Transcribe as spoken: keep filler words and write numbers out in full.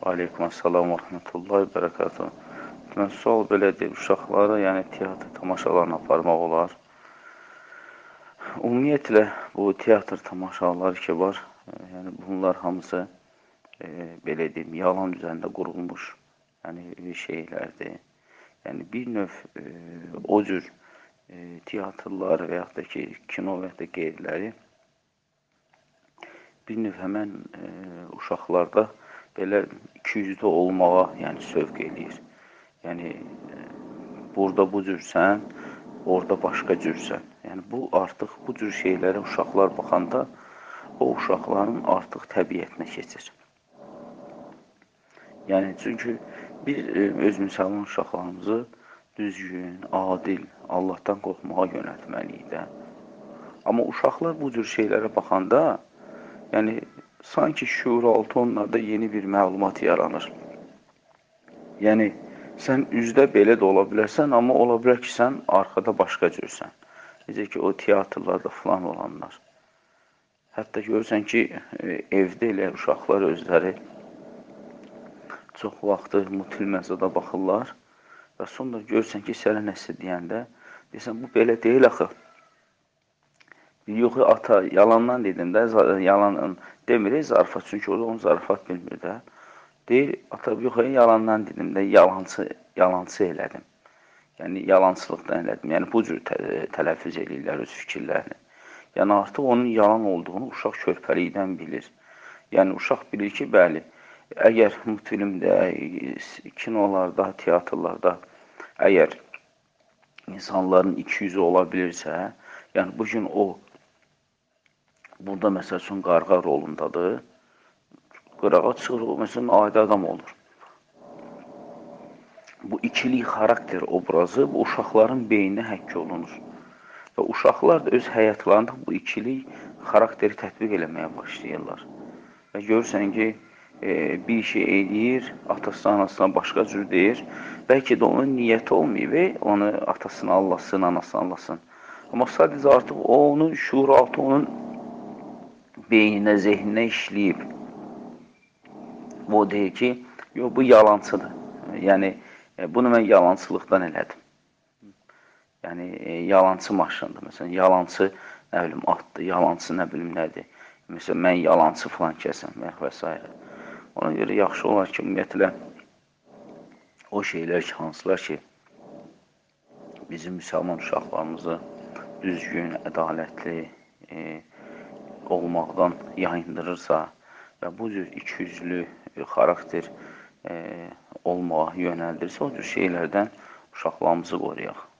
Aleyküm əssalam və rəhmətullahi bərəkatuhu. Mən sual belədir, uşaqları, yəni teatr tamaşalarına aparmaq olar. Ümumiyyətlə, bu teatr tamaşaları ki var, yəni bunlar hamısı, e, belə deyim, yalan üzərində qurulmuş yəni, şeylərdir. Yəni, bir növ e, o cür e, teatrlar və yaxud da ki, kino və yaxud da qeyriləri bir növ həmən e, uşaqlarda belə ikiyüzlü olmağa, yəni sövq eləyir. Yəni, e, burada bu cürsən, orada başqa cürsən. Yəni, bu artıq bu cür şeylərə uşaqlar baxanda, o uşaqların artıq təbiətinə keçir. Yəni, çünki biz e, öz müsəlman uşaqlarımızı düzgün, adil, Allahdan qorxmağa yönəltməliyik də. Amma uşaqlar bu cür şeylərə baxanda, yəni, sanki şuuraltı onlarda yeni bir məlumat yaranır. Yəni, sən üzdə belə də ola bilərsən, amma ola bilər ki, sən arxada başqa cürsən. Necə ki, o teatrlarda filan olanlar. Hətta görürsən ki, evdə elə uşaqlar özləri çox vaxtı mutilməzada baxırlar və sonra görürsən ki, sənə nəsə deyəndə, deyirsən, bu belə deyil axı. Yox, ata, yalandan dedim də, yalan demir, zarafat, çünki o da onu zarafat bilmir də. Deyir, ata, yox, yalandan dedim də, yalancı, yalancı elədim. Yəni, yalancılıqdan elədim. Yəni, bu cür tə tələffüz eləyirlər öz fikirlərini. Yəni, artıq onun yalan olduğunu uşaq körpəlikdən bilir. Yəni, uşaq bilir ki, bəli, əgər multfilmdə, kinolarda, teatrlarda, əgər insanların iki yüzü ola bilirsə, yəni, bugün o, burada məsəl üçün qarğa rolundadır, qırağa çıxır, o məsələn, adi adam olur. Bu ikilik xarakter obrazı bu uşaqların beyninə həkk olunur. Və uşaqlar da öz həyatlarında bu ikilik xarakteri tətbiq eləməyə başlayırlar. Və görürsən ki, e, bir şey eləyir, atası anasına başqa cür deyir. Bəlkə də onun niyyəti olmayıb, onu atasını allasın, anasını allasın. Amma sadəcə artıq o, onun şuuraltı onun beyninə, zehninə işləyib. O deyir ki, yox, bu yalancıdır. Yəni, bunu mən yalancılıqdan elədim. Yəni, yalancı maşındır. Məsələn, yalancı, nə bilim, atdır, yalancı, nə bilim, nədir. Məsələn, mən yalancı filan kəsəm və s. Ona görə yaxşı olar ki, ümumiyyətlə, o şeylər ki, hansılar ki, bizim müsəlman uşaqlarımızı düzgün, ədalətli e, olmaqdan yayındırırsa və bu cür ikiyüzlü xarakter e, olmağa yönəldirsə, o cür şeylərdən uşaqlarımızı qoruyaq.